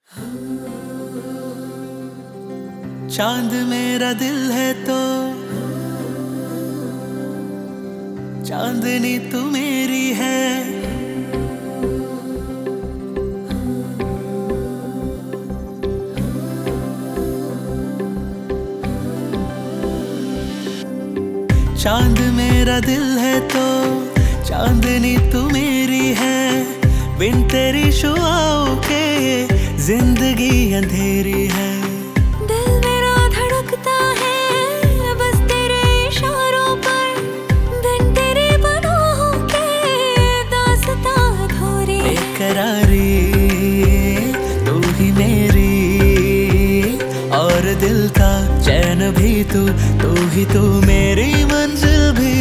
चांद मेरा दिल है तो चांदनी तू मेरी है। चांद मेरा दिल है तो चांदनी तू मेरी है। बिन तेरी शुआओं के जिंदगी अंधेरी है। दिल मेरा धड़कता है बस तेरे इशारों पर। बिन तेरी पनाहों के दास्तां अधूरी है। बेकरारी तू ही मेरी और दिल का चैन भी तू ही तू मेरी मंजिल भी।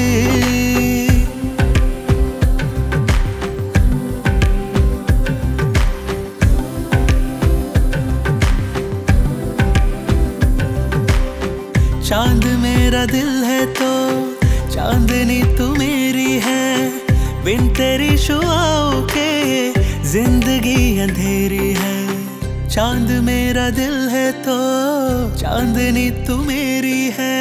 चांद मेरा दिल है तो चांदनी तू मेरी है। बिन तेरी शुआओं के जिंदगी अंधेरी है। चांद मेरा दिल है तो चांदनी तू मेरी है।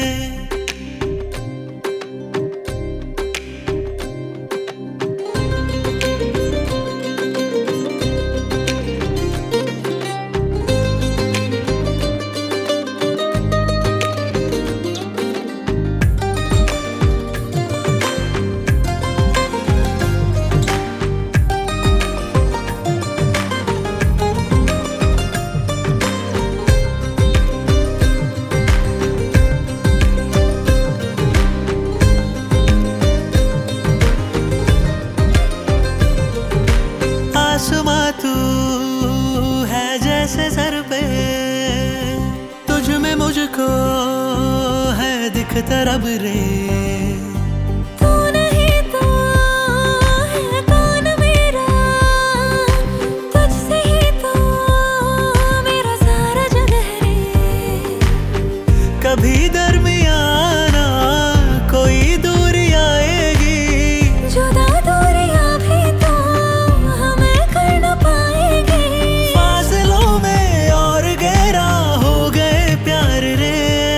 आसमां तू है जैसे सर पे, तुझ में मुझको है दिखता रब रे। तू नहीं तो है कौन मेरा, तुझसे ही तो मेरा सारा जग है रे। कभी दरमियाना कोई दूरी आएगी, जुदा दूरियां भी तो हमें कर न पाएगी। फासलों में और गहरा हो गए प्यार रे।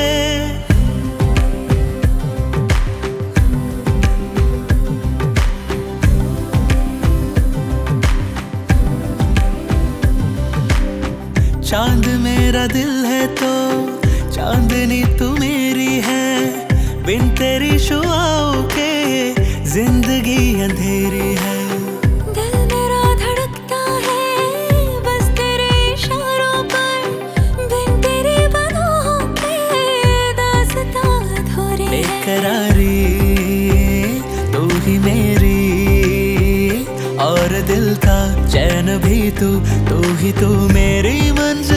चांद मेरा दिल है तो चांदनी तू मेरी है। बिन तेरी शुआओं के जिंदगी अंधेरी है। दिल मेरा धड़कता है बस तेरे इशारों पर। बिन तेरी पनाहों के दास्तां अधूरी है। बेकरारी तू ही मेरी और दिल का चैन भी तू ही तू मेरी मंजिल